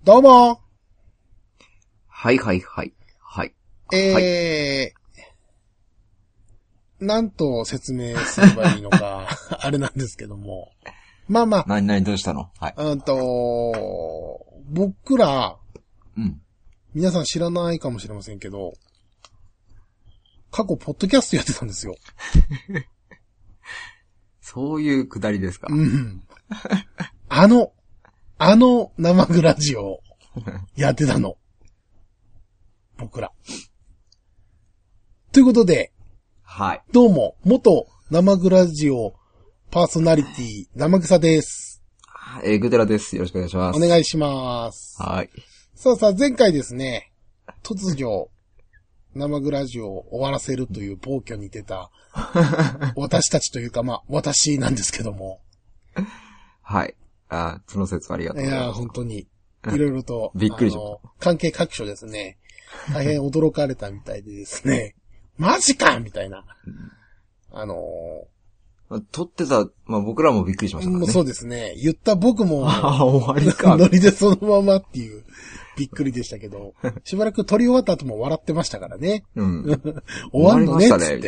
どうも。 はいはいはい。はい。 なんと説明すればいいのか、あれなんですけども。まあまあ。 何どうしたの？はい。 僕ら、 うん。 皆さん知らないかもしれませんけど、過去、ポッドキャストやってたんですよ。 そういうくだりですか？ うん。生グラジオ、やってたの。僕ら。ということで、 はい。 どうも、元生グラジオパーソナリティ、生草です。 グデラです。よろしくお願いします。 お願いします。 はい。 さあ、前回ですね、突如、生グラジオを終わらせるという暴挙に出た、私たちというか、私なんですけども。 はい。その説ありがとうございます。 いや、本当に、いろいろと、 びっくりしました。 関係各所ですね、大変驚かれたみたいでですね、マジかみたいな。 撮ってた、僕らもびっくりしましたからね。 そうですね。言った僕も、 終わりか。 ノリでそのままっていう、びっくりでしたけど、しばらく撮り終わった後も笑ってましたからね。 うん。 終わんのねっつって。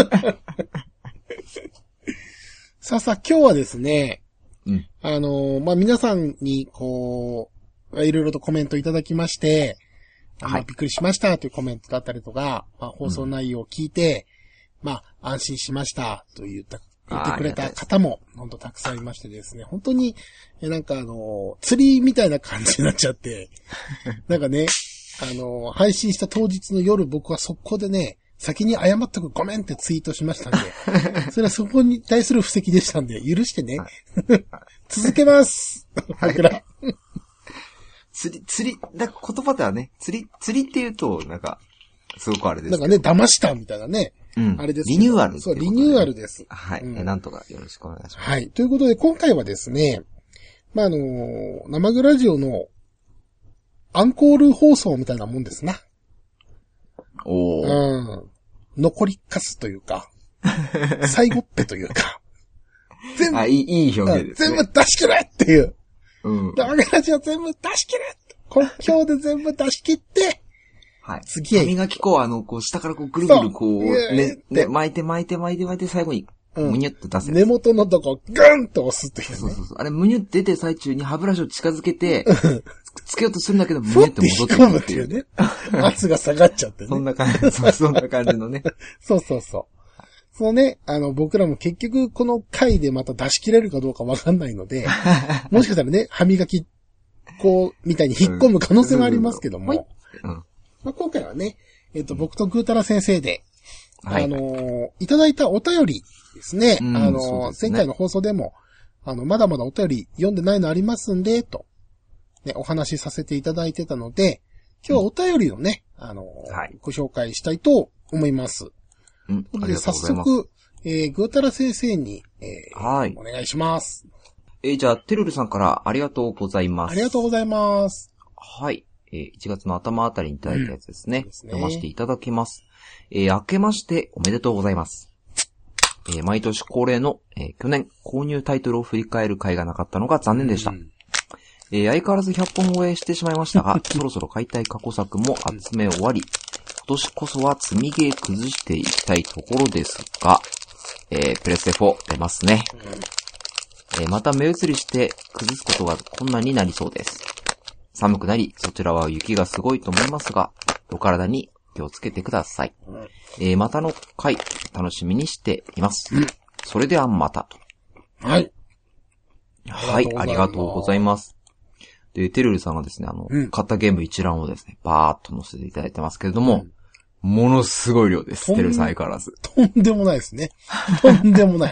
さあ、今日はですね、 うん。 皆さんに、いろいろとコメントいただきまして、 はい。 びっくりしましたというコメントだったりとか、放送内容を聞いて、安心しましたと言ってくれた方も、本当たくさんいましてですね、本当に、釣りみたいな感じになっちゃって、なんかね、配信した当日の夜僕は速攻でね、先に謝っとくごめんってツイートしましたんで、それはそこに対する布石でしたんで、許してね。続けます。僕ら。 釣り、言葉ではね、釣りって言うと、すごくあれですけど。 なんかね、騙したみたいなね。 うん。 あれです。 リニューアル、 そう、リニューアルです。 はい。なんとかよろしくお願いします。 はい。ということで、今回はですね、生グラジオのアンコール放送みたいなもんですな。 おー。 残りかすというか、最後っぺというか。 全部。いい表現ですね。 全部出し切れっていう。 うん。 生グラジオ全部出し切れ今日で全部出し切って、 はい。 次へ。 歯磨き粉を下からぐるぐる巻いて最後に、むにゅって出せる。 根元のとこ、グンと押すっていうね。 そう。あれ、むにゅって出てる最中に歯ブラシを近づけて、つけようとするんだけど、むにゅって戻ってくるっていうね。圧が下がっちゃってね。 そんな感じのね。 そう。そうね、僕らも結局この回でまた出し切れるかどうかわかんないので、もしかしたらね、歯磨き粉みたいに引っ込む可能性もありますけども、今回はね、僕とぐーたら先生で、いただいたお便りですね。前回の放送でも、まだまだお便り読んでないのありますんで、と、ね、お話しさせていただいてたので、今日はお便りをね、ご紹介したいと思います。で早速、ぐーたら先生に、お願いします。 じゃあ、てるるさんからありがとうございます。 ありがとうございます。 はい。1月の頭あたりにいただいたやつですね。読ませていただきます。明けましておめでとうございます。毎年恒例の、去年購入タイトルを振り返る回がなかったのが残念でした。相変わらず100本超えしてしまいましたが、そろそろ買いたい過去作も集め終わり、今年こそは積みゲー崩していきたいところですが、プレステ4出ますね。また目移りして崩すことが困難になりそうです。寒くなり、そちらは雪がすごいと思いますが、お体に気をつけてください。またの回、楽しみにしています。それではまたと。 はい。 はい、ありがとうございます。で、てるるさんがですね、買ったゲーム一覧をですね、バーっと載せていただいてますけれども、ものすごい量です。てるるさん相変わらず。 とんでもないですね。とんでもない。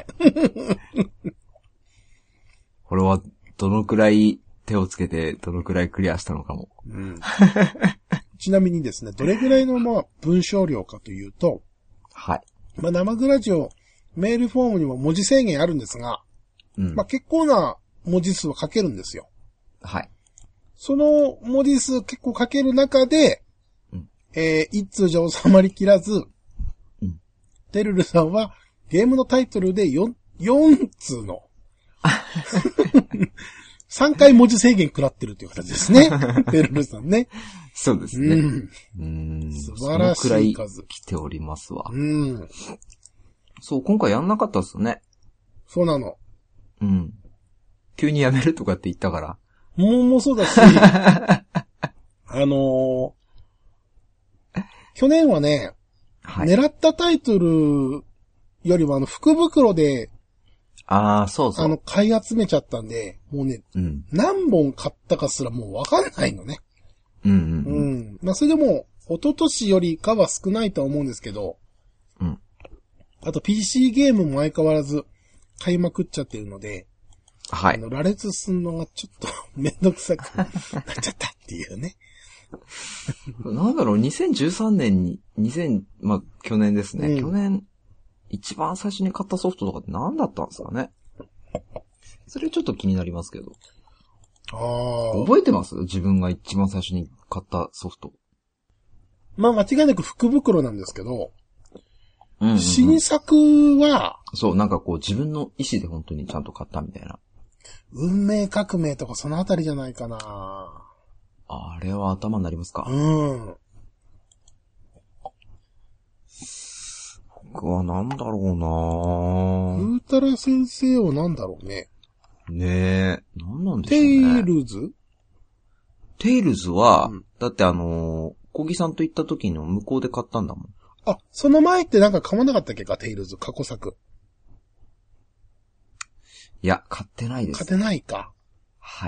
これは、どのくらい手をつけて、どのくらいクリアしたのかも。 ちなみにですね、どれぐらいの文章量かというと、 はい。 生グラジオ、メールフォームにも文字制限あるんですが、結構な文字数を書けるんですよ。 はい。 その文字数結構書ける中で、一通じゃ収まりきらず、てるるさんはゲームのタイトルで4通の 3回文字制限食らってるっていう形ですね。テルルさんね。 そうですね。 素晴らしい数。 そのくらい来ておりますわ。そう、今回やんなかったっすね。 そうなの。 急にやめるとかって言ったから。 もそうだし、去年はね、狙ったタイトルよりも福袋で、 そうそう。 買い集めちゃったんで、もうね、何本買ったかすらもうわかんないのね。まあ、それでも、一昨年よりかは少ないとは思うんですけど、あと PC ゲームも相変わらず買いまくっちゃってるので、 はい。 羅列すんのがちょっとめんどくさくなっちゃったっていうね。 なんだろう、2013年に、まあ、去年ですね。去年、一番最初に買ったソフトとかって何だったんですかね。それちょっと気になりますけど。覚えてます？自分が一番最初に買ったソフト。 まあ間違いなく福袋なんですけど、新作は、 そう、なんかこう自分の意思で本当にちゃんと買ったみたいな。 運命革命とかそのあたりじゃないかな。 あれは頭になりますか？僕はなんだろうなウータラ先生はなんだろうね。 ねえ、なんなんでしょうね。テイルズは、だって小木さんと行った時の向こうで買ったんだもん。 あ、その前ってなんか買わなかったっけか、テイルズ、過去作。 いや、買ってないです。 買ってないか。 はい。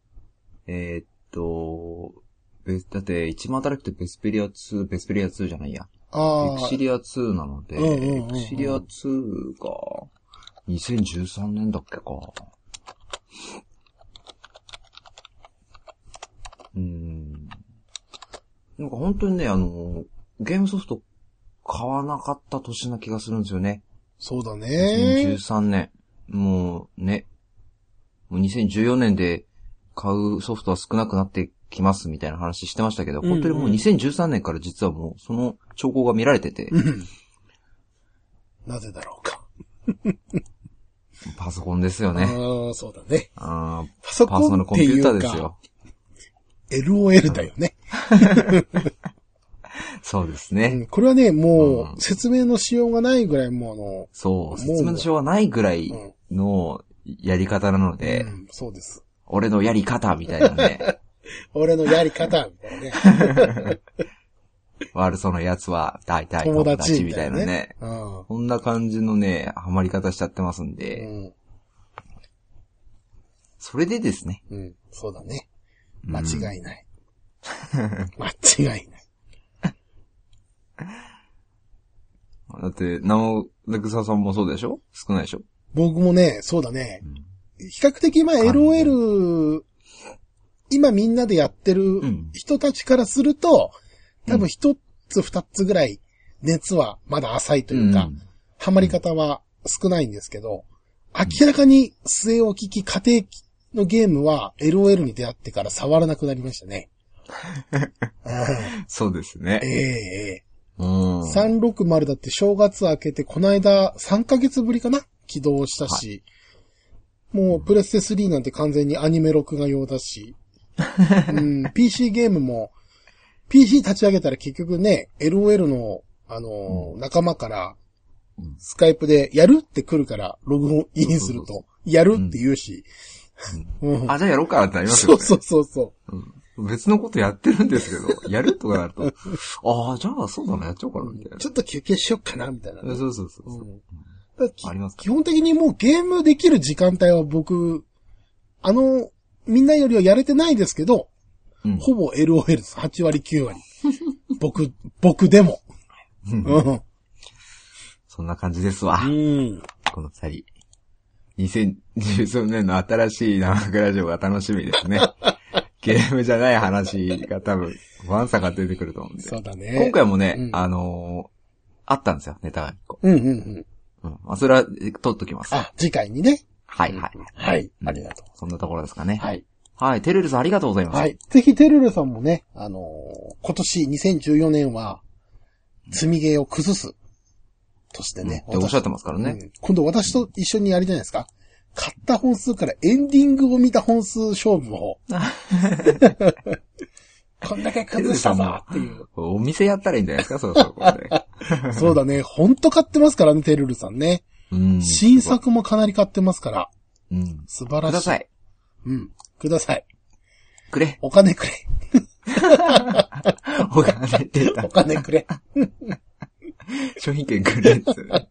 だって、一番新しくてベスペリア2じゃないや。エクシリア2なので、エクシリア2が、2013年だっけか。なんか本当にね、ゲームソフト買わなかった年な気がするんですよね。 そうだね。 2013年。もうね、もう2014年で買うソフトは少なくなってきますみたいな話してましたけど、本当にもう2013年から実はもうその兆候が見られてて。 なぜだろうか。 パソコンですよね。 そうだね。 パソコンパーソナルコンピューターですよ。 LOL だよね。 そうですね、 これはね、もう、説明のしようがないぐらいもそう、説明のしようがないぐらいのやり方なので、 そうです。 俺のやり方みたいなね。 俺のやり方みたいなね。 悪そうなやつは大体友達みたいなね。こんな感じのね、ハマり方しちゃってますんで。それでですね。 そうだね。間違いない。間違いない。 だって、レクサさんもそうでしょ？少ないでしょ？ 僕もね、そうだね。比較的LOL、今みんなでやってる人たちからすると、多分一つ二つぐらい熱はまだ浅いというか、ハマり方は少ないんですけど、明らかに据え置き家庭のゲームは LOL に出会ってから触らなくなりましたね。 そうですね。 360だって正月明けてこの間3ヶ月ぶりかな起動したし、もうプレステ3なんて完全にアニメ録画用だし、PC ゲームも PC 立ち上げたら結局ね、LOL の仲間からスカイプでやるって来るからログインするとやるって言うし、 じゃあやろうかってなりますよね。 そう。 別のことやってるんですけど、やるとかなると、じゃあそうだな、やっちゃおうかな、みたいな。 ちょっと休憩しよっかな、みたいな、ね。 そう。 あります。基本的にもうゲームできる時間帯は僕、みんなよりはやれてないですけど、ほぼ LOL です。8割、9割。僕でも。 そんな感じですわ。この二人。2013年の新しい生ラジオが楽しみですね。ゲームじゃない話が多分、ワンサが出てくると思うんで。 そうだね。 今回もね、あったんですよ、ネタが1個。それは、取っときます。 次回にね。 はい。 ありがとう。 そんなところですかね。 はい。 テルルさんありがとうございます。 ぜひテルルさんもね、今年2014年は、積みゲーを崩す。としてね。 っておっしゃってますからね。 今度私と一緒にやりたいですか？ 買った本数からエンディングを見た本数勝負を。こんだけ崩したぞっていう。 お店やったらいいんじゃないですか、そうそう。 そうだね。ほんと買ってますからね、てるるさんね。新作もかなり買ってますから。素晴らしい。 ください。 ください。 くれ。 お金くれ。 お金出た。 お金くれ。 商品券くれ。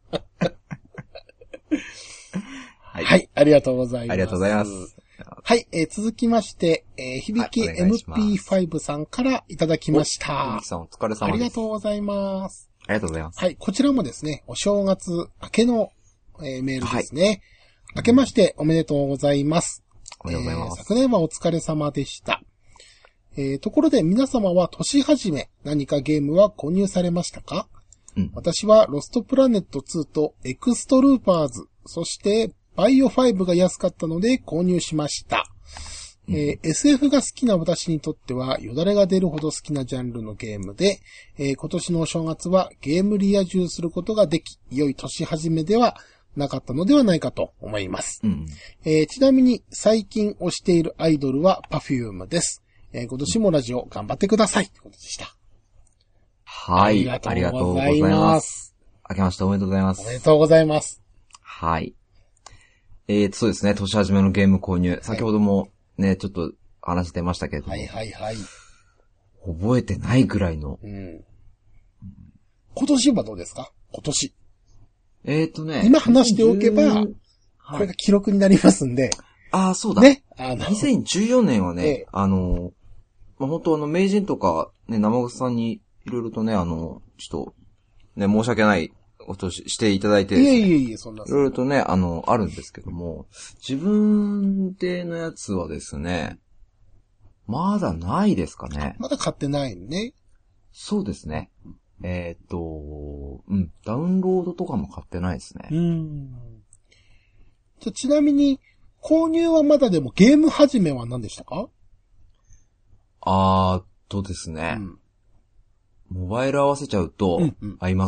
はい、ありがとうございます。 ありがとうございます。 はい、続きまして、響き MP5 さんからいただきました。 響きさんお疲れ様です。 ありがとうございます。 ありがとうございます。 はい、こちらもですね、お正月明けの、メールですね。明けましておめでとうございます。 おめでとうございます。 昨年はお疲れ様でした。ところで皆様は年始め何かゲームは購入されましたか？私はロストプラネット2とエクストルーパーズ、そしてバイオ5が安かったので購入しました。SF が好きな私にとってはよだれが出るほど好きなジャンルのゲームで、今年のお正月はゲームリア充することができ、良い年始めではなかったのではないかと思います。ちなみに最近推しているアイドルは Perfume です。今年もラジオ頑張ってくださいということでした。 はい。ありがとうございます。明けましておめでとうございます。 おめでとうございます。 はい。そうですね。年始めのゲーム購入。先ほどもね、ちょっと話してましたけれども。覚えてないぐらいの。 今年はどうですか？今年。 今話しておけば、これが記録になりますんで。 ああ、そうだ。 ね。 2014年はね、本当名人とか、ね、生草さんにいろいろとね、ちょっと、ね、申し訳ないことしていただいてですね。 いえ、そんな。 いろいろとね、あるんですけども、自分でのやつはですね、まだないですかね。 まだ買ってないね。 そうですね。ダウンロードとかも買ってないですね。 ちなみに、購入はまだでもゲーム始めは何でしたか？ ですね。モバイル合わせちゃうと、合います？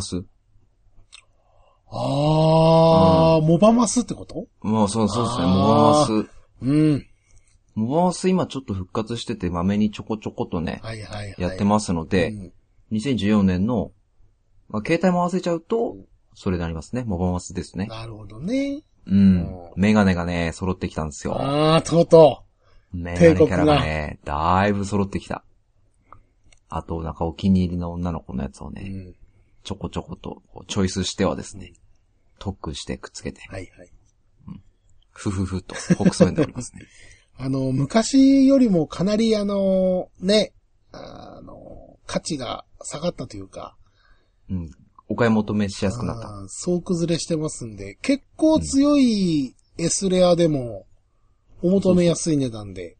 モバマスってこと？ もうそうですね、モバマス。モバマス今ちょっと復活してて、まめにちょこちょことね、やってますので、2014年の、携帯も合わせちゃうと、それになりますね。モバマスですね。 なるほどね。 メガネがね、揃ってきたんですよ。 とうとう。メガネキャラがね、だいぶ揃ってきた。あと、なんかお気に入りの女の子のやつをね、ちょこちょことチョイスしてはですね、特訓してくっつけて。ふふふと、ほくそ笑んでおりますね。 昔よりもかなりね、価値が下がったというか、 お買い求めしやすくなった。 総崩れしてますんで、結構強い S レアでも、お求めやすい値段で。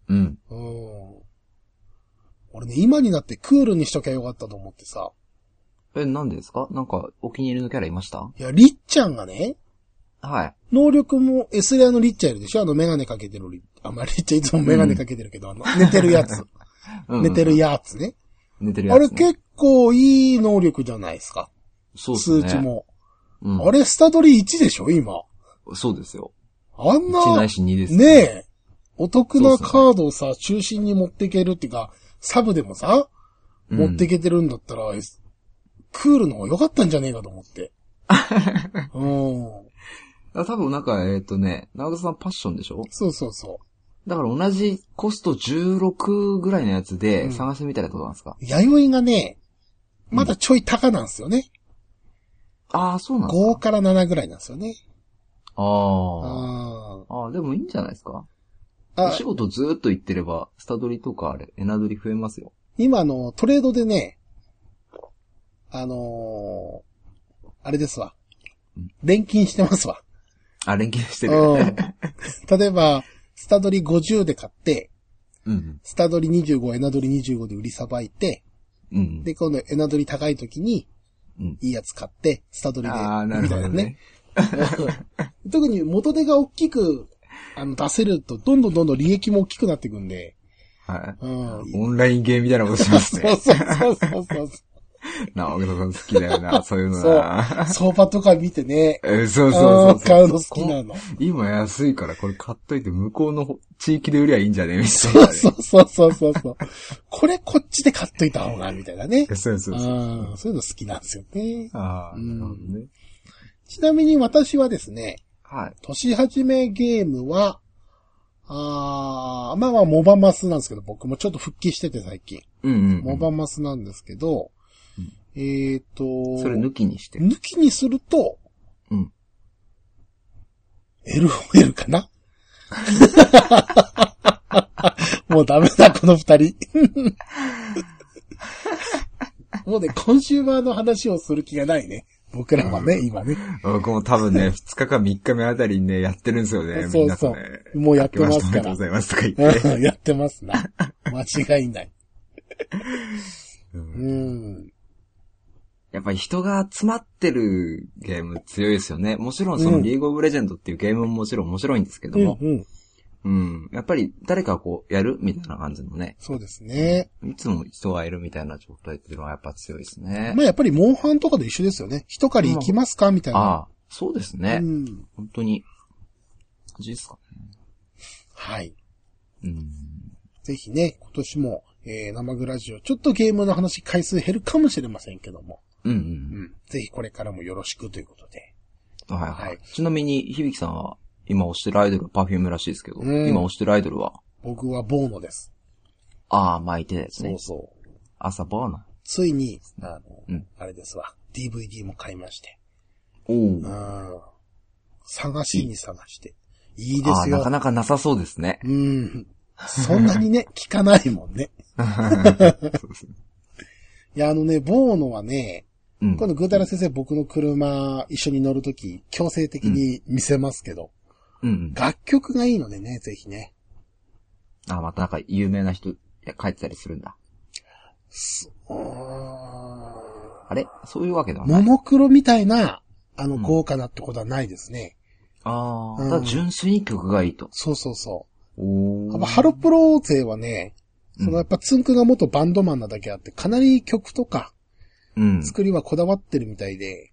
俺ね、今になってクールにしときゃよかったと思ってさ。 なんでですか？なんか、お気に入りのキャラいました？ いや、リッちゃんがね、 はい。 能力も S レアのリッチャーいるでしょ？メガネかけてるリッチャーいつもメガネかけてるけど、寝てるやつ。寝てるやつね。 寝てるやつ、ね。 あれ結構いい能力じゃないですか。 そうですね。 数値も。あれスタドリ1でしょ今。 そうですよ。 あんな。 1ないし2ですね。ねえ。お得なカードをさ、中心に持っていけるっていうか、サブでもさ、持っていけてるんだったら、クールの方が良かったんじゃねえかと思って。 多分なんか、長田さんパッションでしょ？ そう。 だから同じコスト16ぐらいのやつで探してみたらどうなんですか？ 弥生がね、まだちょい高なんですよね。 そうなんですか？ 5から7ぐらいなんですよね。 でもいいんじゃないですか？お仕事ずーっと行ってれば、スタドリとかエナドリ増えますよ。 今トレードでね、あれですわ。錬金してますわ。 錬金してる。 例えば、スタドリ50で買って、スタドリ25、エナドリ25で売りさばいて、で、今度エナドリ高い時に、いいやつ買って、スタドリで、みたいなね。特に元手が大きく、出せると、どんどん利益も大きくなっていくんで。 はい。オンラインゲームみたいなことしますね。 そう。 直樹さん好きだよな、そういうのな。 相場とか見てね。 そう。 買うの好きなの。 今安いからこれ買っといて向こうの地域で売りゃいいんじゃねみたいな、ね。 そう。これこっちで買っといた方が、みたいなね。 そう。 そういうの好きなんですよね。 なるほどね。 ちなみに私はですね、 はい。 年始めゲームは、モバマスなんですけど、僕もちょっと復帰してて最近。モバマスなんですけど、それ抜きにして。 抜きにすると、 LOL かなもうダメだ、この二人。もうね、コンシューマーの話をする気がないね。僕らはね、今ね。 僕も多分ね、2日か3日目あたりにね、やってるんですよね。 そうそう。もうやってますから。 ありがとうございますとか言って。 やってますな。間違いない。 やっぱり人が集まってるゲーム強いですよね。もちろんそのリーグオブレジェンドっていうゲームももちろん面白いんですけども。やっぱり誰かこうやるみたいな感じのね。 そうですね。 いつも人がいるみたいな状態っていうのはやっぱ強いですね。 やっぱりモンハンとかで一緒ですよね。一狩り行きますかみたいな。 そうですね。本当に。感じですかね。 はい。ぜひね、今年も、生グラジオ、ちょっとゲームの話回数減るかもしれませんけども。ぜひこれからもよろしくということで。 はい。ちなみに、響さんは、今推してるアイドルは Perfume らしいですけど、今推してるアイドルは僕はボーノです。 前言ってたやつね。 そう。 朝ボーノ。 ついに、あれですわ。DVD も買いまして。探して。いいですよ。 なかなかなさそうですね。 そんなにね、聞かないもんね。いや、ボーノはね、今度グータラ先生僕の車一緒に乗るとき強制的に見せますけど、楽曲がいいのでね、ぜひね。 またなんか有名な人書いてたりするんだ。あれそういうわけではない。 ももクロみたいな、豪華なってことはないですね。 ただ純粋に曲がいいと。 そう。ハロプロ勢はね、やっぱつんくが元バンドマンなだけあって、かなり曲とか、作りはこだわってるみたいで、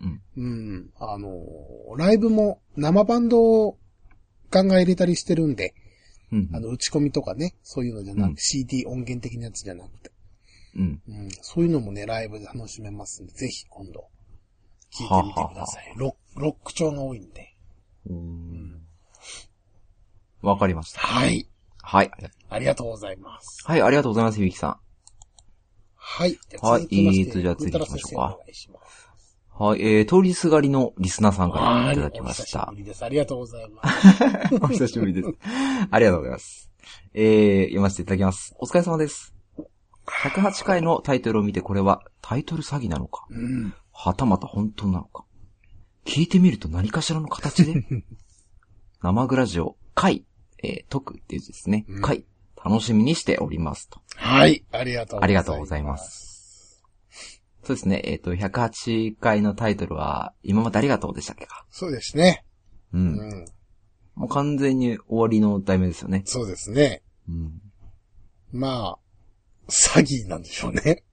ライブも生バンドをガンガン入れたりしてるんで、打ち込みとかね、そういうのじゃなくて、CD 音源的なやつじゃなくて、そういうのもね、ライブで楽しめますんで、ぜひ今度、聞いてみてください。ロック調が多いんで。 わかりました。 はい。ありがとうございます。 はい、ありがとうございます、響さん。 はい。 じゃあ次行きましょうか。はい、通りすがりのリスナーさんからいただきました。 お久しぶりです。ありがとうございます。 お久しぶりです。ありがとうございます。読ませていただきます。お疲れ様です。108回のタイトルを見てこれはタイトル詐欺なのか、はたまた本当なのか。聞いてみると何かしらの形で生グラジオ、回、解くっていう字ですね。回、楽しみにしておりますと。 はい、ありがとうございます。 ありがとうございます。そうですね。108回のタイトルは、今までありがとうでしたっけか。 そうですね。 もう完全に終わりの題名ですよね。 そうですね。詐欺なんでしょうね。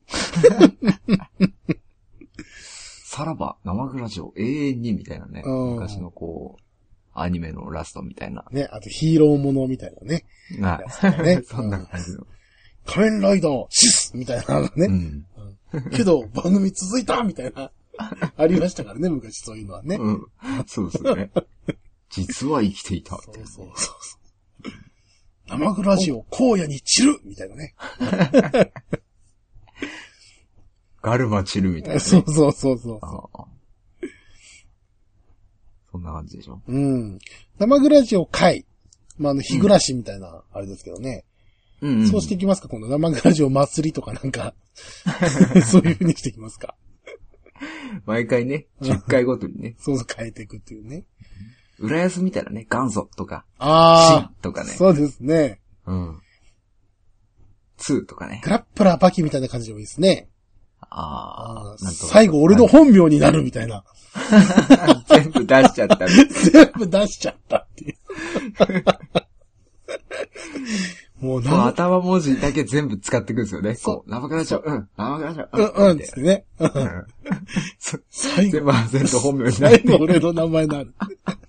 さらば、生グラジオ、永遠にみたいなね。昔のアニメのラストみたいな。 ね、あとヒーローものみたいなね。 そんな感じの。 仮面ライダー、シスみたいなのね。けど、番組続いたみたいな。ありましたからね、昔そういうのはね。 そうですね。実は生きていた。 そう。生グラジオ、荒野に散るみたいなね。 ガルマ散るみたいな、ね。 そう。 そんな感じでしょ。 生グラジオ回。日暮らしみたいな、あれですけどね。そうしていきますか、今度生グラジオ祭りとかなんか、そういう風にしていきますか。 毎回ね、10回ごとにね。 そう変えていくっていうね。 浦安みたいなね、元祖とか、 新とかね。 そうですね。 2とかね。 グラップラーバキみたいな感じでもいいですね。 最後俺の本名になるみたいな。 全部出しちゃった。 全部出しちゃったっていう。 もうこの頭文字だけ全部使っていくんですよね。こう、生クラジオ、生クラジオ、 つってね。 最後。全部全部本名になる。 最後俺の名前になる。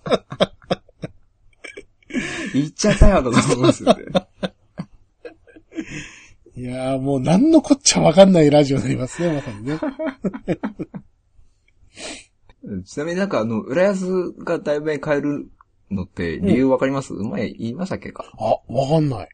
言っちゃったよ、と思うんですよね。 いやーもう何のこっちゃわかんないラジオになりますね、まさにね。 ちなみになんか浦安が題名変えるのって理由わかります？前言いましたっけか？ わかんない。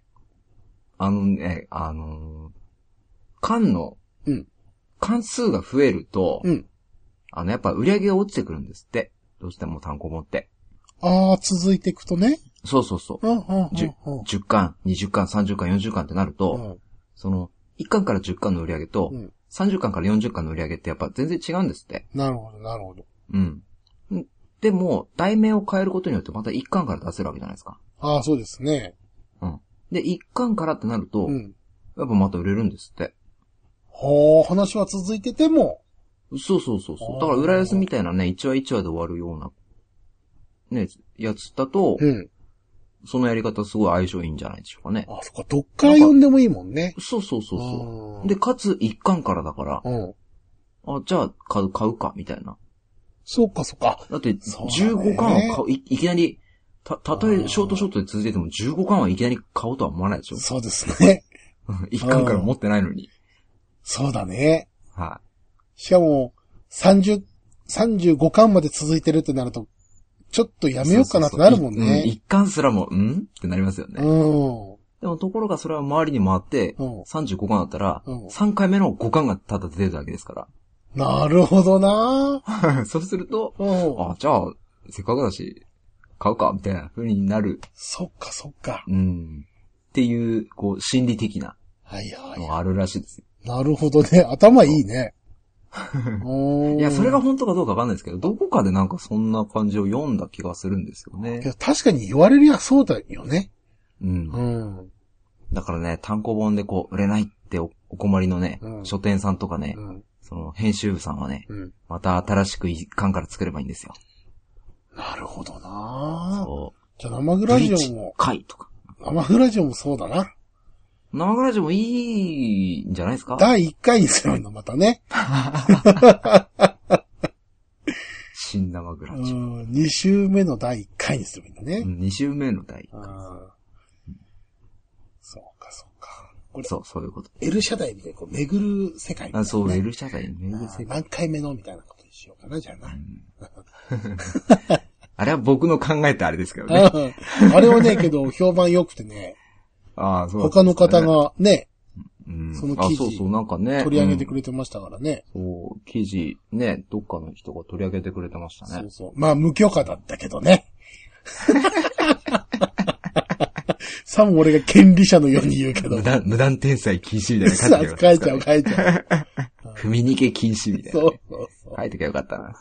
缶の、関数が増えると、やっぱ売り上げが落ちてくるんですって。どうしても単行本って。 続いていくとね。 そうそうそう。10巻、20巻、30巻、40巻ってなると、その、1巻から10巻の売り上げと、30巻から40巻の売り上げってやっぱ全然違うんですって。 なるほど、なるほど。 でも、題名を変えることによってまた1巻から出せるわけじゃないですか。 そうですね。 で、1巻からってなると、やっぱまた売れるんですって。 話は続いてても。 そう。だから浦安みたいなね、1話1話で終わるような、ね、やつだと、そのやり方すごい相性いいんじゃないでしょうかね。 そっか、どっから読んでもいいもんね。 そう。で、かつ1巻からだから、じゃあ買うか、みたいな。 そうか。 だって、15巻をいきなり、たとえショートで続いてても15巻はいきなり買おうとは思わないでしょ。 そうですね。 1巻から持ってないのに。 そうだね。 はい。 しかも、35巻まで続いてるってなると、ちょっとやめようかなってなるもんね。 1巻すらも、ってなりますよね。でもところがそれは周りに回って、35巻だったら、3回目の5巻がただ出てるだけですから。 なるほどなそうすると、じゃあ、せっかくだし、買うか、みたいな風になる。そっか。っていう、こう、心理的なのがあるらしいです。 なるほどね。頭いいね。 いや、それが本当かどうかわかんないですけど、どこかでなんかそんな感じを読んだ気がするんですよね。 いや、確かに言われりゃそうだよね。 だからね、単行本でこう、売れないってお困りのね、書店さんとかね、その編集部さんはね、また新しく一巻から作ればいいんですよ。 なるほどなそう。 じゃあ生グラジオも。 回とか。 生グラジオもそうだな。 生グラジオもいいんじゃないですか？ 第1回にするの、またね。 新生グラジオ。 2週目の第1回にするんだね。 2週目の第1回。 そうか。 これそういうこと。 L 社代みたいにこう巡る世界みたいな、ね。 そう、L 社代巡る世界。 何回目のみたいなことにしようかな、じゃあな。 あれは僕の考えてあれですけどね。 あれはね、けど評判良くてね。 そう。 他の方がね、その記事、 なんかね、 取り上げてくれてましたからね。 そう、記事ね、どっかの人が取り上げてくれてましたね。 そう。まあ無許可だったけどね。さも俺が権利者のように言うけど。 無断転載禁止みたいな書いちゃう。 踏み逃げ禁止みたいな、ね。そう。書いてきゃよかったな。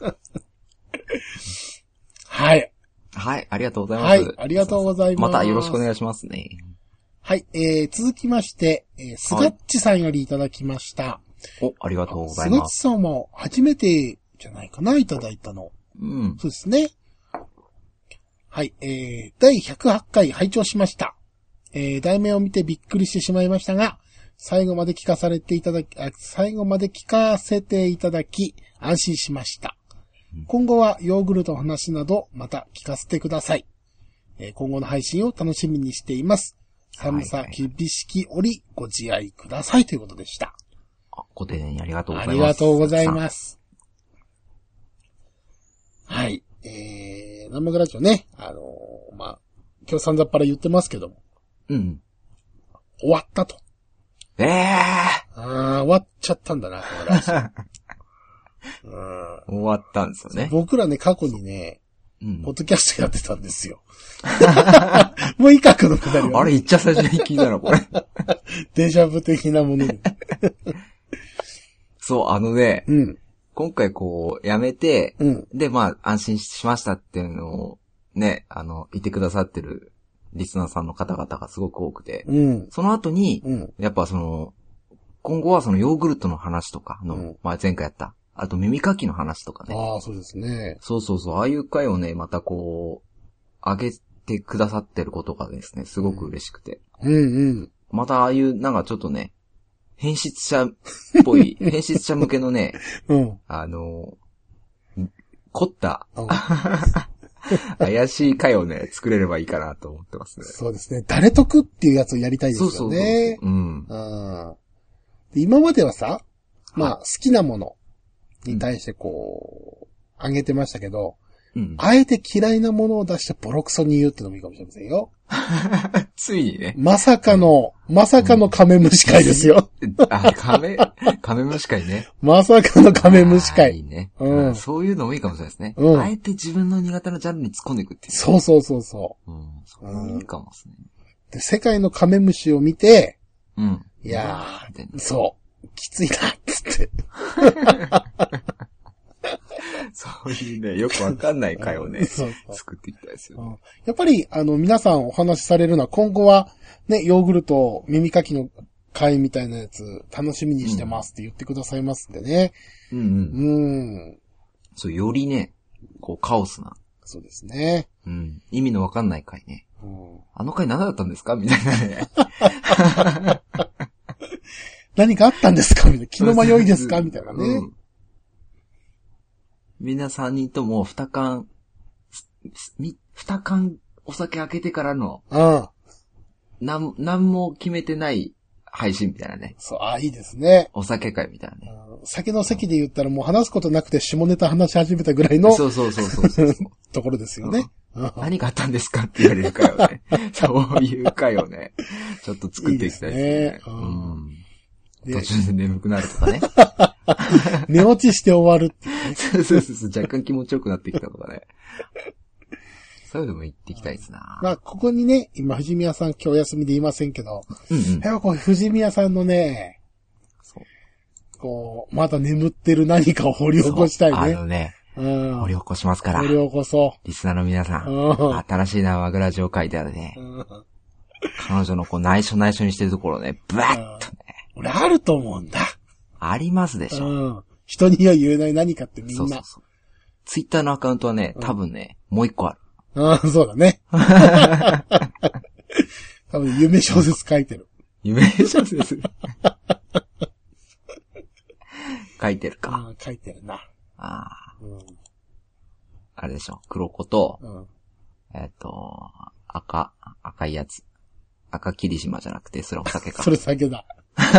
はい。 はい、ありがとうございます。 はい、ありがとうございます。 またよろしくお願いしますね。 はい、続きまして、スガッチさんよりいただきました。 ありがとうございます。 スガッチさんも初めてじゃないかな、いただいたの。そうですね。はい、第108回拝聴しました。題名を見てびっくりしてしまいましたが、最後まで聞かせていただき、安心しました。今後はヨーグルトの話など、また聞かせてください。今後の配信を楽しみにしています。寒さ厳しき折、ご自愛くださいということでした。 ご丁寧にありがとうございます。 ありがとうございます。はい。生グラジオね、今日散々っぱら言ってますけども。終わったと。終わっちゃったんだな、このラジオ。 終わったんですよね。 僕らね、過去にね、ポッドキャストやってたんですよ。もういいか、このくだりは。 あれ、いっちゃ最初に聞いたの、これ。 デジャブ的なもので。 そう、今回こう、やめて、で、安心しましたっていうのを、ね、言ってくださってるリスナーさんの方々がすごく多くて、その後に、やっぱ今後はそのヨーグルトの話とか前回やった、あと耳かきの話とかね。 そうですね。 そう、ああいう回をね、またこう、上げてくださってることがですね、すごく嬉しくて。 うんうん。 またああいう、なんかちょっとね、変質者っぽい、変質者向けのね、 うん。 凝った、 うん怪しい回をね、作れればいいかなと思ってますね。 そうですね。誰得っていうやつをやりたいですよね。 そうそうそう。うん。 で今まではさ、まあ、 はい好きなものに対してこう、あげてましたけど、 うん、 あえて嫌いなものを出してボロクソに言うってのもいいかもしれませんよ。 ついにね。 まさかのカメムシ会ですよ。 カメムシ会ね。 まさかのカメムシ会。 いいね、 うん。 そういうのもいいかもしれないですね。 うん。 あえて自分の苦手なジャンルに突っ込んでいくっていう。 そうそうそうそう。 うん。それもいいかもですね。 で、世界のカメムシを見て、 うん。 いやー、そう。きついな、つって。 そういうね、よくわかんない回をね、 そうそう作っていきたいですよ、ね。 やっぱり、皆さんお話しされるのは、今後は、ね、ヨーグルト、耳かきの回みたいなやつ、楽しみにしてますって言ってくださいますんでね。 うんうん。そう、よりね、こう、カオスな。 そうですね。 うん。意味のわかんない回ね。 うん、 あの回何だったんですかみたいなね。 何かあったんですかみたいな。気の迷いですかみたいなね。うん、 皆3人とも2缶お酒開けてからの、なんも決めてない配信みたいなね。 そう、いいですね。 お酒会みたいなね。 酒の席で言ったらもう話すことなくて下ネタ話し始めたぐらいの。 そう。 ところですよね。 何があったんですかって言われる回をね。そういう回をね、ちょっと作っていきたいですね。途中で眠くなるとかね。 寝落ちして終わるっていう、ね。 そう。若干気持ちよくなってきたとかね。そういうのも言っていきたいですな。 まあ、ここにね、今、藤宮さん今日お休みで言いませんけど、やっぱこう、藤宮さんのね、こう、まだ眠ってる何かを掘り起こしたいね。 掘り起こしますから。 掘り起こそう。 リスナーの皆さん、新しいマグラジオ会ではね、彼女のこう内緒にしてるところをね、ブワッとね。 俺あると思うんだ。 ありますでしょ。 人には言えない何かってみんな。 そう。ツイッターのアカウントはね、多分ね、もう一個ある。 そうだね。多分夢小説書いてる。 夢小説書いてるか。 書いてるな。 あれでしょ。黒子と、赤いやつ。赤霧島じゃなくて、それお酒か。 それ酒だ。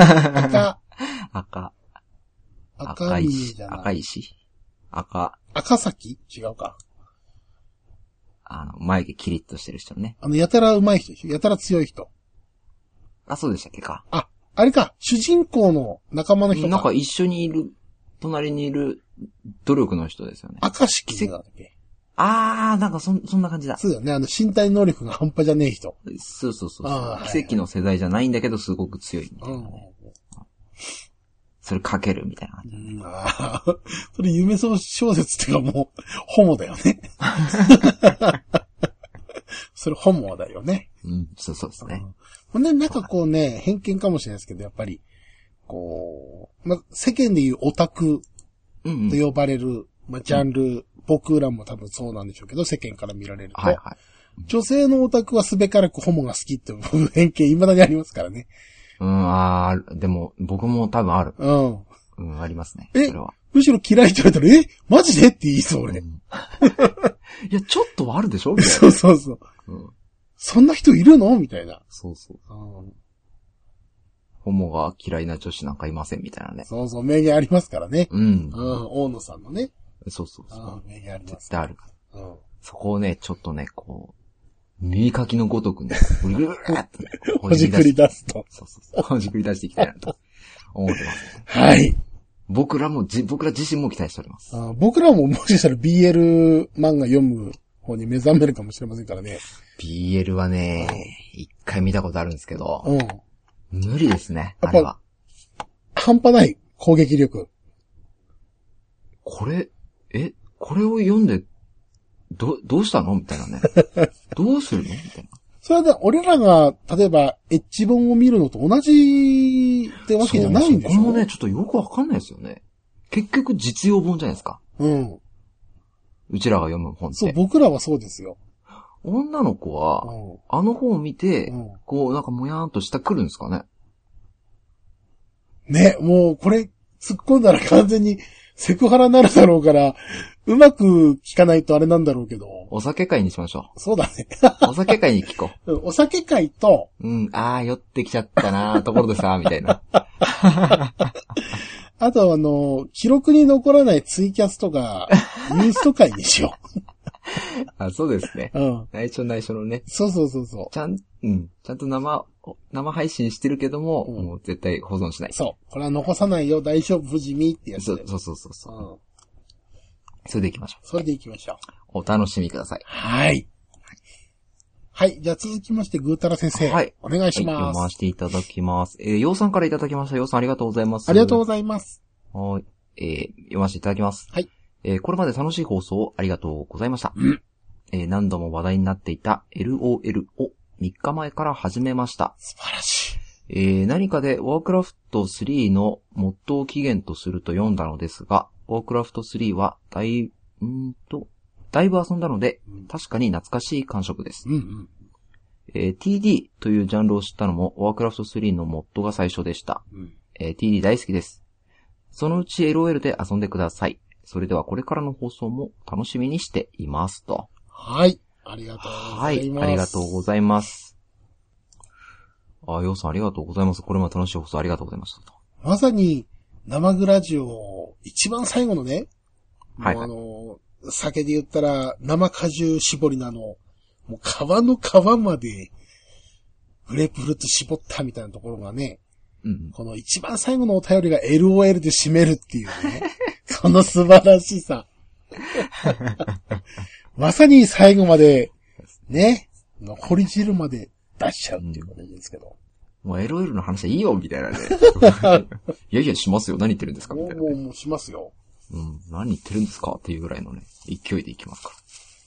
赤石じゃない。赤崎違うか。 眉毛キリッとしてる人ね。 やたら上手い人でしょ。やたら強い人。 そうでしたっけか。 あれか。主人公の仲間の人か。 なんか一緒にいる、隣にいる努力の人ですよね。 赤式なんだっけ。 なんかそんな感じだ。 そうだよね。身体能力が半端じゃねえ人。 そう。奇跡の世代じゃないんだけど、すごく強いみたいな、それかけるみたいな。 それ夢小説っていうかもう、ホモだよね。それホモだよね。 そうですね。 ほんで、なんかこうね、偏見かもしれないですけど、やっぱり、こう、世間でいうオタクと呼ばれる、ジャンル、僕らも多分そうなんでしょうけど、世間から見られると。女性のオタクはすべからくホモが好きっていう偏見未だにありますからね。 でも、僕も多分ある。ありますね。それは。 むしろ嫌いって言われたら、マジでって言いそう、俺。 いや、ちょっとはあるでしょそう。そんな人いるのみたいな。 そう。ホモが嫌いな女子なんかいませんみたいなね。 そう、名言ありますからね。大野さんのね。 そう。 名言あります。 絶対あるから。そこをね、ちょっとね、こう、耳かきのごとくね、ぐるーっとほじくり出すと。 そう。ほじくり出していきたいなと思ってます。 はい。 僕ら自身も期待しております。 僕らももしかしたら BL 漫画読む方に目覚めるかもしれませんからね。 BL はね、一回見たことあるんですけど、無理ですね、あれは。 半端ない攻撃力。 これを読んで、どうしたのみたいなね。どうするのみたいな。 それで、俺らが、例えば、エッジ本を見るのと同じってわけじゃないんでしょ？ そこもね、ちょっとよくわかんないですよね。結局実用本じゃないですか。うちらが読む本って。 そう、僕らはそうですよ。 女の子は、あの本を見て、こう、なんかもやーんとしたくるんですかね。 ね、もうこれ突っ込んだら完全にセクハラになるだろうから、うまく聞かないとあれなんだろうけど。 お酒会にしましょう。そうだね。 お酒会に聞こう。お酒会と、 酔ってきちゃったなところでさ、みたいな。 あと記録に残らないツイキャスとか、ニュースと会にしよう。そうですね。内緒のね。 そう。 ちゃんと生配信してるけども、もう絶対保存しない。 そう。これは残さないよ、大丈夫、無事にってやつ。 そう。それで行きましょう。お楽しみください。 はい。はい。じゃあ続きまして、ぐーたら先生。はい。お願いします。 読ませていただきます。ようさんからいただきました。ようさんありがとうございます。 ありがとうございます。 はい。読ませていただきます。 はい。 これまで楽しい放送ありがとうございました。何度も話題になっていた LOL を3日前から始めました。 素晴らしい。何かでウォークラフト3のモットー起源とすると読んだのですが、ウォークラフト3はだいぶ遊んだので、確かに懐かしい感触です。TD というジャンルを知ったのも、ウォークラフト3のモッドが最初でした。TD 大好きです。そのうち LOL で遊んでください。それではこれからの放送も楽しみにしていますと。 はい。ありがとうございます。はい。 ありがとうございます。ようさんありがとうございます。これも楽しい放送ありがとうございましたと。 まさに、生グラジオ、一番最後のね、 はい。 酒で言ったら、生果汁絞りのもう皮の皮まで、グレープフルーツ絞ったみたいなところがね、この一番最後のお便りが LOL で締めるっていうね、この素晴らしさ。まさに最後まで、ね、残り汁まで出しちゃうっていうことですけど。 もう LOL の話はいいよ、みたいなね。いやしますよ。何言ってるんですかみたいな、ね。 もうしますよ。 何言ってるんですかっていうぐらいのね、勢いでいきますから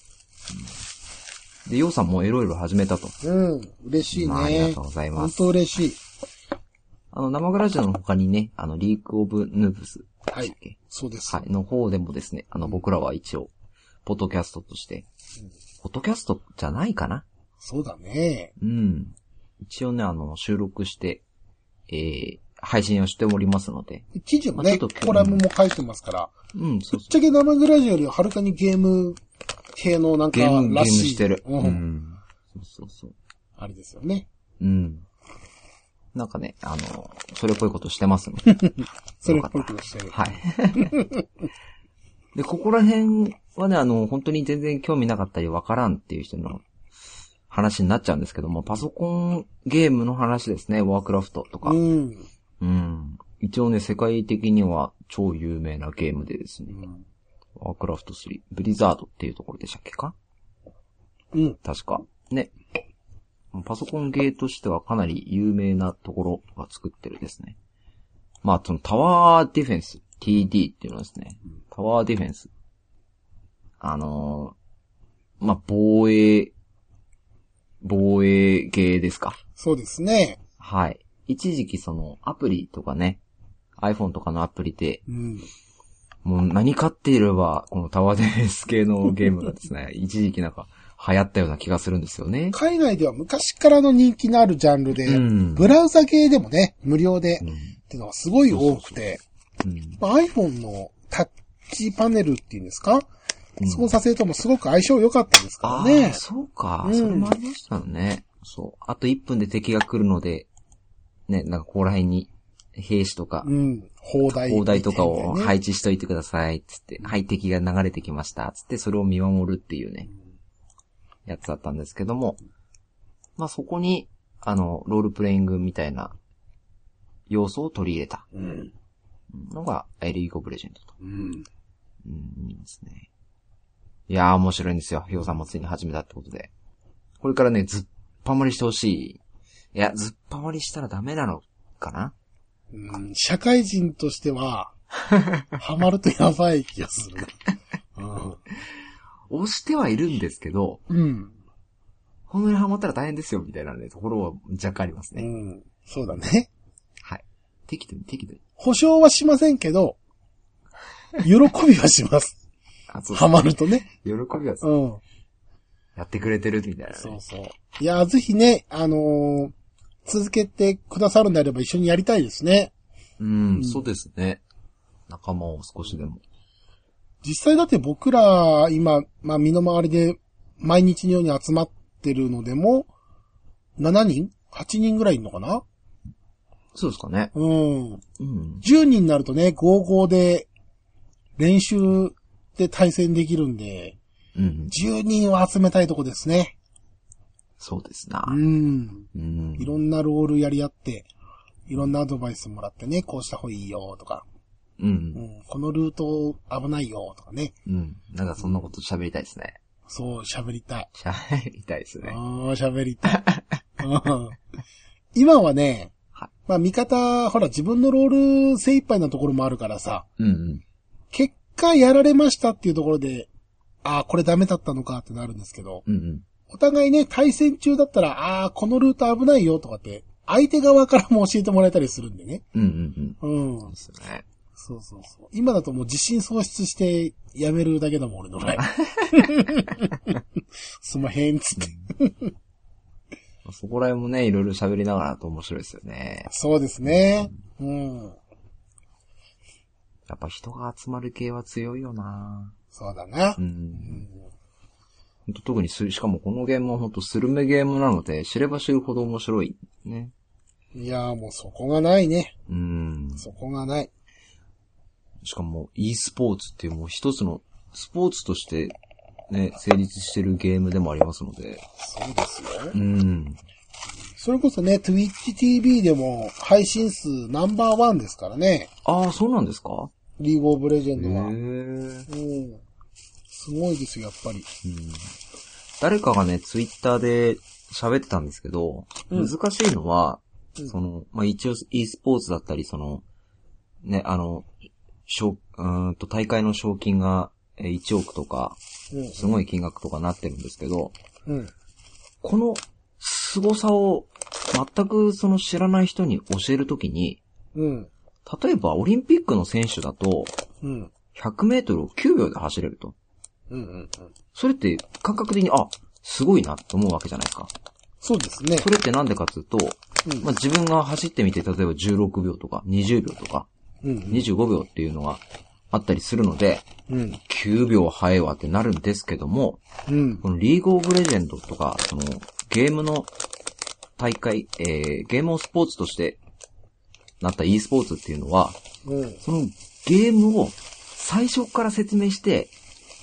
。で、ヨウさんも LOL 始めたと。 嬉しいね。 ありがとうございます。 本当嬉しい。 生グラジオの他にね、リークオブヌーブス。 はい。そうです。 はい。の方でもですね、僕らは一応、ポッドキャストとして、ポッドキャストじゃないかな？ そうだね。 一応ね、収録して、配信をしておりますので。 記事もね、コラムも書いてますから。そう。ぶっちゃけ生グラジオよりははるかにゲーム系のなんからしい。 ゲームしてる。そう。 あれですよね。 なんかね、それっぽいことしてますので。 それっぽいことしてる。 はい。で、ここら辺はね、本当に全然興味なかったりわからんっていう人の話になっちゃうんですけども、パソコンゲームの話ですね、ワークラフトとか。一応ね、世界的には超有名なゲームでですね、ワークラフト3、ブリザードっていうところでしたっけか？確か。ね。パソコンゲーとしてはかなり有名なところが作ってるですね。そのタワーディフェンス、TD っていうのはですね、タワーディフェンス。防衛ゲーですか。 そうですね。 はい。一時期アプリとかね、iPhone とかのアプリで、もう何かっていれば、このタワーディフェンス系のゲームがですね、一時期なんか流行ったような気がするんですよね。 海外では昔からの人気のあるジャンルで、ブラウザ系でもね、無料で、っていうのがすごい多くて、iPhone のタッチパネルっていうんですか？操作性ともすごく相性良かったですからね。 そうか。それもありましたよね。そう。あと1分で敵が来るので、ね、なんかここら辺に兵士とか、砲台とかを配置しといてください、つって、敵が流れてきました、つってそれを見守るっていうね、やつだったんですけども、そこに、ロールプレイングみたいな要素を取り入れたのが、リーグオブレジェンドと。いいですね。いやー面白いんですよ。ヒョウさんもついに始めたってことで。これからね、ずっぱまりしてほしい。いや、ずっぱまりしたらダメなのかな？ 社会人としては、ハマるとやばい気がする。 押してはいるんですけど、本当にハマったら大変ですよ、みたいなね、ところは若干ありますね。 そうだね。 はい。適度に。 保証はしませんけど、喜びはします。ハマるとね。 喜びはする。 やってくれてるみたいな、ね。 そうそう。いや、ぜひね、続けてくださるんであれば一緒にやりたいですね。 そうですね。仲間を少しでも。 実際だって僕ら、今、まあ、身の回りで毎日のように集まってるのでも、7人 ?8 人ぐらいいるのかな？ そうですかね。 10人になるとね、55で練習で対戦できるんで、10人を集めたいとこですね。 そうですな。 いろんなロールやり合って、いろんなアドバイスもらってね、こうした方がいいよとか、このルート危ないよとかね。 なんかそんなこと喋りたいですね。 そう、喋りたい。 喋りたいですね。 喋りたい。今はね、まあ味方、ほら自分のロール精一杯なところもあるからさ、結果やられましたっていうところで、これダメだったのかってなるんですけど、お互いね、対戦中だったら、このルート危ないよとかって、相手側からも教えてもらえたりするんでね。 ですね。 そうそうそう。今だともう自信喪失してやめるだけだもん、俺の場合。すまへん、つって。 そこら辺もね、いろいろ喋りながらと面白いですよね。 そうですね。 やっぱ人が集まる系は強いよな。 そうだな。 特にしかもこのゲームは本当スルメゲームなので、知れば知るほど面白いね。 いやーもうそこがないね。そこがない。 しかも e スポーツっていうもう一つのスポーツとしてね、成立してるゲームでもありますので。 そうですよ。それこそね、Twitch TV でも配信数ナンバー1ですからね。 そうなんですか？ リーグオブレジェンドは。すごいですよ、やっぱり。 誰かがね、Twitter で喋ってたんですけど、難しいのは、一応 e スポーツだったり、ね、大会の賞金が1億とか、すごい金額とかなってるんですけど、この凄さを全く知らない人に教えるときに、例えばオリンピックの選手だと、100メートルを9秒で走れると。それって感覚的に、すごいなって思うわけじゃないですか。 そうですね。 それってなんでかっていうと、自分が走ってみて、例えば16秒とか20秒とか、25秒っていうのがあったりするので、9秒早いわってなるんですけども、このリーグオブレジェンドとか、ゲームの大会、ゲームをスポーツとしてなった e スポーツっていうのは、そのゲームを最初から説明して、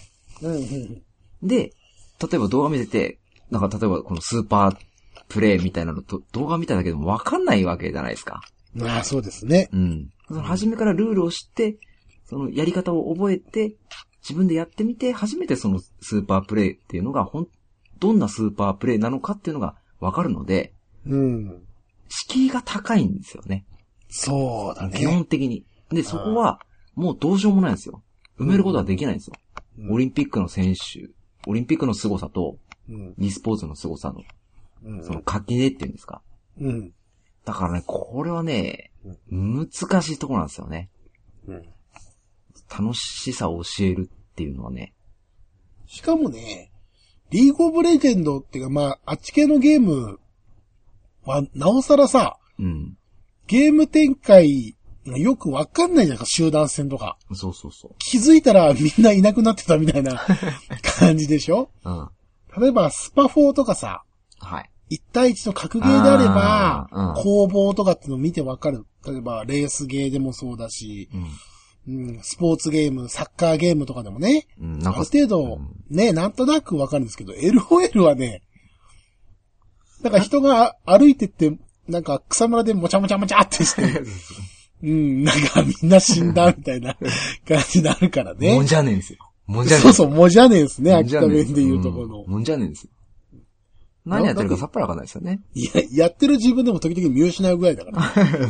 で、例えば動画見てて、なんか例えばこのスーパープレイみたいなのと動画見ただけでもわかんないわけじゃないですか。 そうですね。 初めからルールを知って、そのやり方を覚えて、自分でやってみて、初めてそのスーパープレイっていうのがどんなスーパープレイなのかっていうのがわかるので、敷居が高いんですよね。 そうだね。 基本的に。で、そこは、もうどうしようもないんですよ。埋めることはできないんですよ。オリンピックの選手、オリンピックの凄さと、e スポーツの凄さの、その垣根っていうんですか。だからね、これはね、難しいところなんですよね。楽しさを教えるっていうのはね。 しかもね、リーグオブレジェンドっていうか、あっち系のゲームは、なおさらさ、ゲーム展開がよくわかんないじゃないか、集団戦とか。 そうそうそう。 気づいたらみんないなくなってたみたいな感じでしょ？例えば、スパ4とかさ、1対1の格ゲーであれば、攻防とかっていうのを見てわかる。例えば、レースゲーでもそうだし、スポーツゲーム、サッカーゲームとかでもね、ある程度、ね、なんとなくわかるんですけど、LOL はね、なんか人が歩いてって、なんか草むらでもちゃもちゃもちゃってして、なんかみんな死んだみたいな感じになるからね。 もんじゃねえんですよ。もんじゃねえ。 そうそう、もんじゃねえですね、秋田弁で言うところの。 もんじゃねえんですよ。何やってるかさっぱりわかんないですよね。 いや、やってる自分でも時々見失うぐらいだから。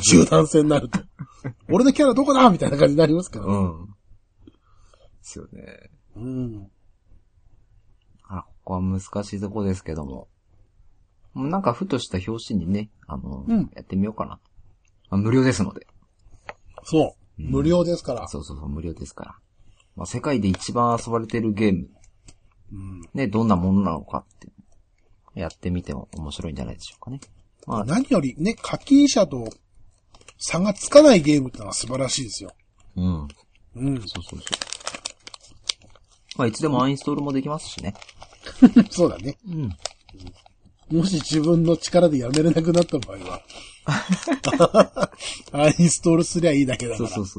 集団戦になると。俺のキャラどこだみたいな感じになりますけど。 ですよね。ここは難しいとこですけども。なんかふとした表紙にね、やってみようかな。無料ですので。 そう。無料ですから。 そう、無料ですから。世界で一番遊ばれてるゲームね、どんなものなのかって、やってみても面白いんじゃないでしょうかね。 まあ、何よりね、課金者と差がつかないゲームってのは素晴らしいですよ。 うん。そう。まあ、いつでもアンインストールもできますしね。 そうだね。もし自分の力でやめれなくなった場合は、アンインストールすりゃいいだけだから。 そう。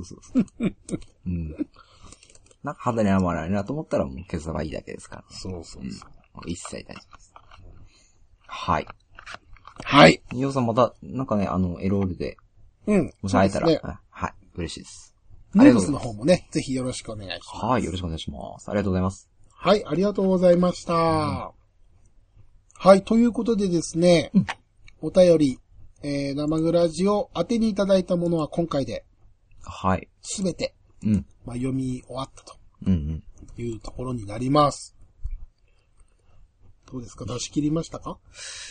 なんか肌に合わないなと思ったらもう消せばいいだけですから、ね。 そう。 一切大丈夫です。はい。 はい。 ニオさんまた、なんかね、エロールで。もし会えたら、ね、はい。嬉しいです。 ニュースの方もね、ぜひよろしくお願いします。 はい、よろしくお願いします。ありがとうございます。 はい、ありがとうございました。はい、ということでですね、お便り、生グラジオ宛てにいただいたものは今回で、 はい。 すべて、まあ、読み終わったと、いうところになります。どうですか、出し切りましたか？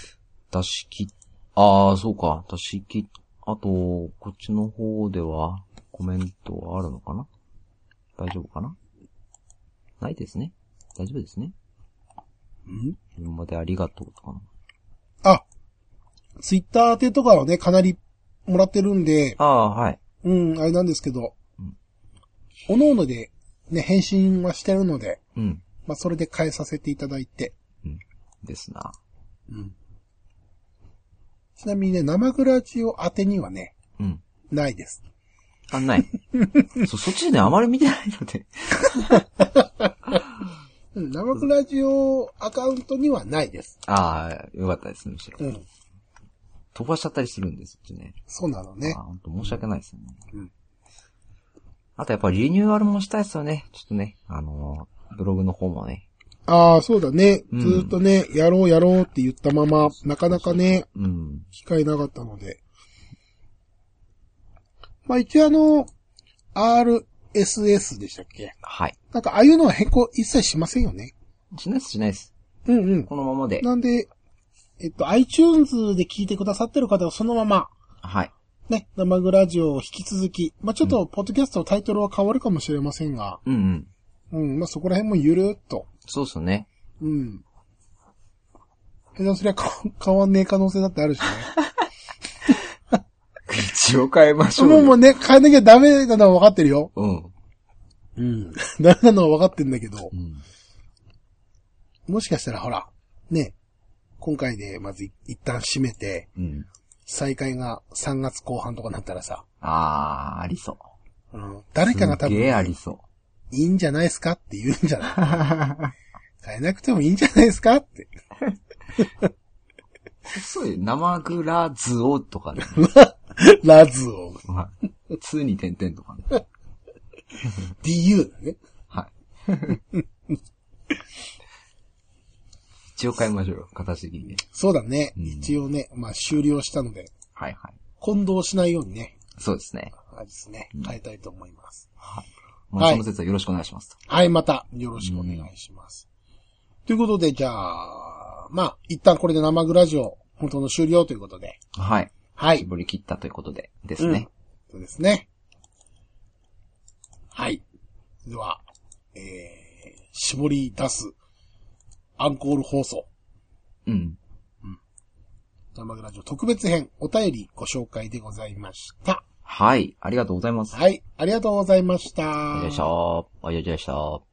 そうか、出し切っ、あと、こっちの方では、コメントはあるのかな？大丈夫かな？ないですね。大丈夫ですね。今までありがとうとかな。 あ、ツイッター宛てとかはね、かなりもらってるんで。 はい。 あれなんですけど。おのおのでね、返信はしてるので。まあ、それで返させていただいて。 ですな。 ちなみにね、生グラジオ宛てにはね。ないです。 ない。そっちでね、あまり見てないので。 生グラジオアカウントにはないです。 よかったですね、むしろ。飛ばしちゃったりするんです、そっちね。 そうなのね。 本当申し訳ないですね。あとやっぱりリニューアルもしたいですよね。ちょっとね、ブログの方もね。 そうだね。ずーっとね、やろうって言ったまま、なかなかね、機会なかったので。まあ、一応RSS でしたっけ？ はい。 なんか、ああいうのは変更一切しませんよね。 しないです。このままで。 なんで、iTunes で聞いてくださってる方はそのまま。 はい。 ね、生グラジオを引き続き。まあ、ちょっと、ポッドキャストのタイトルは変わるかましれませんが。まあ、そこら辺もゆるっと。 そうっすね。 下手すりゃ変わんねえ可能性だってあるしね。 口を変えましょうよ。 もうね、変えなきゃダメなのは分かってるよ。ダメなのは分かってるんだけど。もしかしたらほら、ね、今回でまず一旦閉めて、再開が3月後半とかなったらさ。 ありそう。 誰かが多分、 すげえありそう。 いいんじゃないですかって言うんじゃない変えなくてもいいんじゃないですかって。 そういう、生グラズオとかね。 ラズオ。 2に点々とかね。 DU だね。 はい。一応変えましょうよ、形的にね。 そうだね。一応ね、まあ終了したので。 はい。 混同しないようにね。 そうですね。 ですね。変えたいと思います。 その説はよろしくお願いします。 はい、またよろしくお願いします。ということで、じゃあ、まあ、一旦これで生グラジオ、本当の終了ということで。 はい。絞り切ったということでですね。 そうですね。はい。では、絞り出す、アンコール放送。生グラジオ特別編、お便りご紹介でございました。 はい。ありがとうございます。 はい。ありがとうございました。 ありがとうございました。